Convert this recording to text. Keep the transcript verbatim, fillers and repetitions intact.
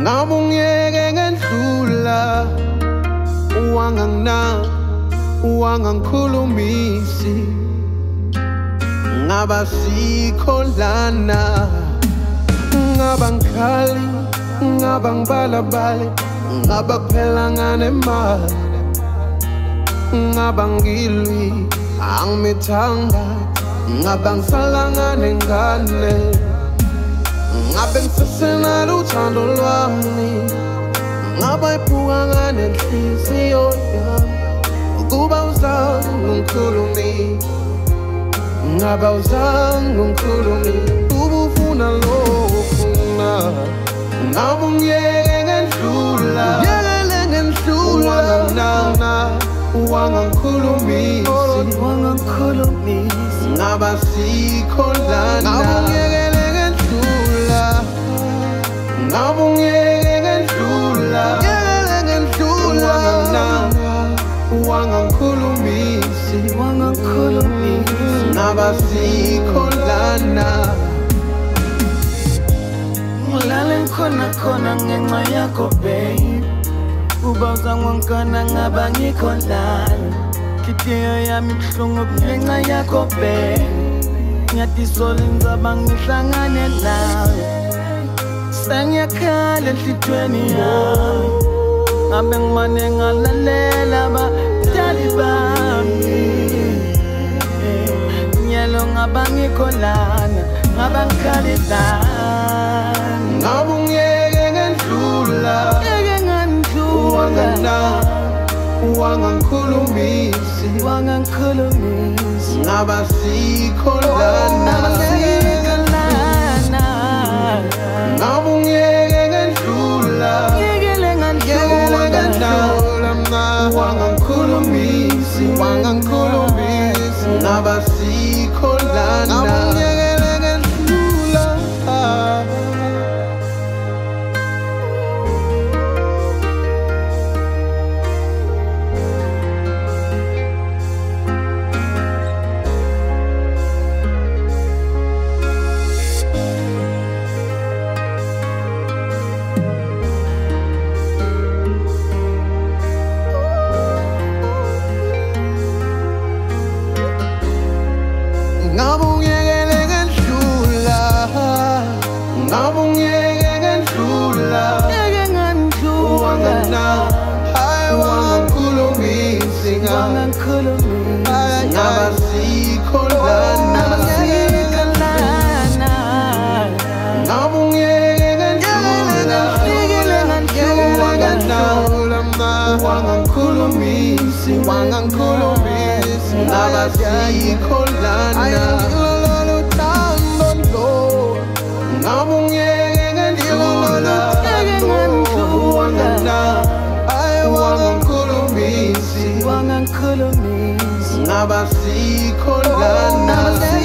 Ngabungiyeke ngendlula wangangina wangangikhulumisi ngaba sikho lana ngaba ngikhali ngaba ngibalabale ngaba kuphela nganemali ngaba ngilwi angimithanga ngaba ngisalanga nengane ngabe ngisesenalo uthando lwami ngaba iphuka nganenhliziyo yami ukuba uzange ungikhulumi ngaba uzange ungikhulumi ubufuna lokufuna ngabe ungiyeke ngendlula yekele ngendlula wangangina wangangikhulumisi ngaba sikho lana ngabe ungiyekele ngendlula ngabe ungiyeke ngendlula yekele ngendlula wangangikhulumisi ngaba sikho lana ngilale khona khona ngenxa yakho babe uba uzangwankana ngaba ngikho lana Kithiyo yami buhlungu ngenxa yakho babe Ngiyatisole ngizaba ngihlangane nawe Sengiyakhala enhlitweni yami Ngabe ngimane ngalalela abadali bami Nyelo ngaba ngikho lana ngaba ngikhali lana ngabe ungiyeke ngendlula Yeke ngandlula wangangina wangangikhulumisi wangangikhulumisi ngaba sikho lana ngabe ungiyeke ngendlula yekele ngandlula wangangikhulumisi wangangikhulumisi ngaba sikho lana ngabe ungiyeke ngendlula ngabe ungiyekele ngendlula ngabe ungiyeke ngendlula yeke ngandlula wangangina hayi wangangikhulumisi wangangikhulumisi ngaba sikho lana ngabe ungiyeke ngendlula yekele ngandlula wangangikhulumisi wangangikhulumisi ngaba sikho lana ngabe ungiyeke ngendlula wangangina hayi wangangikhulumisi wangangikhulumisi ngaba sikho lana